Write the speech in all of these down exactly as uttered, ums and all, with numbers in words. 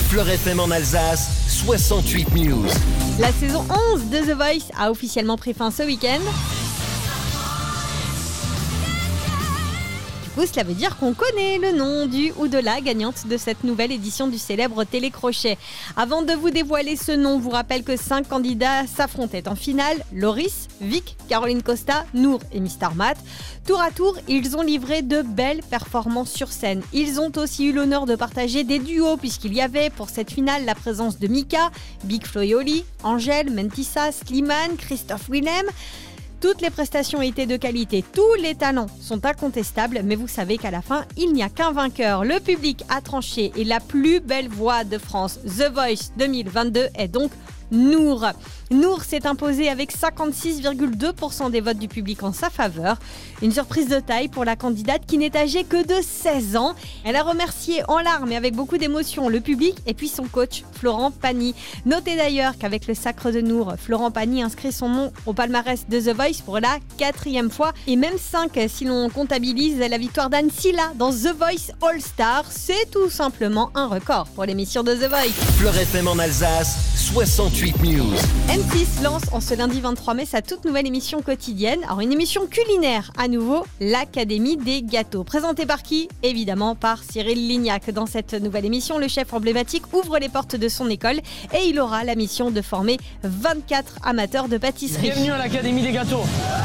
Fleur F M en Alsace, soixante-huit News. La saison onze de The Voice a officiellement pris fin ce week-end. Du coup, cela veut dire qu'on connaît le nom du ou de la gagnante de cette nouvelle édition du célèbre télécrochet. Avant de vous dévoiler ce nom, je vous rappelle que cinq candidats s'affrontaient en finale. Loris, Vic, Caroline Costa, Nour et Mister Matt. Tour à tour, ils ont livré de belles performances sur scène. Ils ont aussi eu l'honneur de partager des duos puisqu'il y avait pour cette finale la présence de Mika, Big Flo et Oli, Angèle, Mentissa, Slimane, Christophe Willem. Toutes les prestations étaient de qualité, tous les talents sont incontestables, mais vous savez qu'à la fin, il n'y a qu'un vainqueur. Le public a tranché et la plus belle voix de France, The Voice deux mille vingt-deux, est donc Nour. Nour s'est imposée avec cinquante-six virgule deux pour cent des votes du public en sa faveur. Une surprise de taille pour la candidate qui n'est âgée que de seize ans. Elle a remercié en larmes et avec beaucoup d'émotion le public et puis son coach, Florent Pagny. Notez d'ailleurs qu'avec le sacre de Nour, Florent Pagny inscrit son nom au palmarès de The Voice pour la quatrième fois et même cinq si l'on comptabilise la victoire d'Anne Silla dans The Voice All Star. C'est tout simplement un record pour l'émission de The Voice. Fleur F M en Alsace, soixante-huit News. M six lance en ce lundi vingt-trois mai sa toute nouvelle émission quotidienne. Alors une émission culinaire à nouveau, l'Académie des gâteaux. Présentée par qui ? Évidemment par Cyril Lignac. Dans cette nouvelle émission, le chef emblématique ouvre les portes de son école et il aura la mission de former vingt-quatre amateurs de pâtisserie. Bienvenue à l'Académie des gâteaux.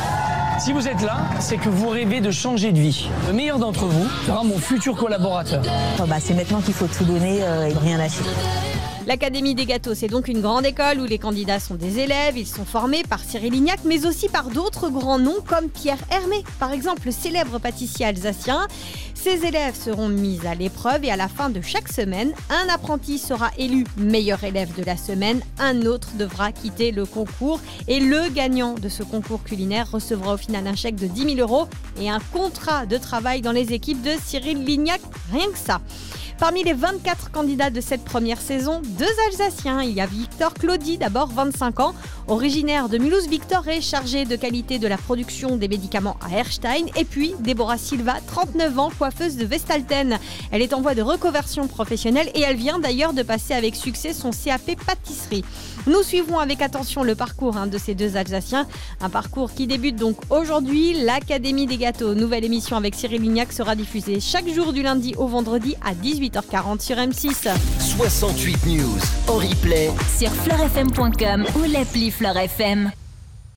Si vous êtes là, c'est que vous rêvez de changer de vie. Le meilleur d'entre vous sera mon futur collaborateur. Oh bah, c'est maintenant qu'il faut tout donner euh, et rien lâcher. L'Académie des gâteaux, c'est donc une grande école où les candidats sont des élèves. Ils sont formés par Cyril Lignac, mais aussi par d'autres grands noms comme Pierre Hermé, par exemple le célèbre pâtissier alsacien. Ces élèves seront mis à l'épreuve et à la fin de chaque semaine, un apprenti sera élu meilleur élève de la semaine, un autre devra quitter le concours et le gagnant de ce concours culinaire recevra au final un chèque de dix mille euros et un contrat de travail dans les équipes de Cyril Lignac, rien que ça. Parmi les vingt-quatre candidats de cette première saison, deux Alsaciens. Il y a Victor Claudi, d'abord vingt-cinq ans, originaire de Mulhouse. Victor est chargé de qualité de la production des médicaments à Erstein. Et puis Déborah Silva, trente-neuf ans, coiffeuse de Vestalten. Elle est en voie de reconversion professionnelle et elle vient d'ailleurs de passer avec succès son C A P pâtisserie. Nous suivrons avec attention le parcours hein, de ces deux Alsaciens. Un parcours qui débute donc aujourd'hui. L'Académie des gâteaux, nouvelle émission avec Cyril Lignac, sera diffusée chaque jour du lundi au vendredi à dix-huit heures quarante sur M six. soixante-huit News en replay sur fleur f m point com ou l'appli Fleur F M.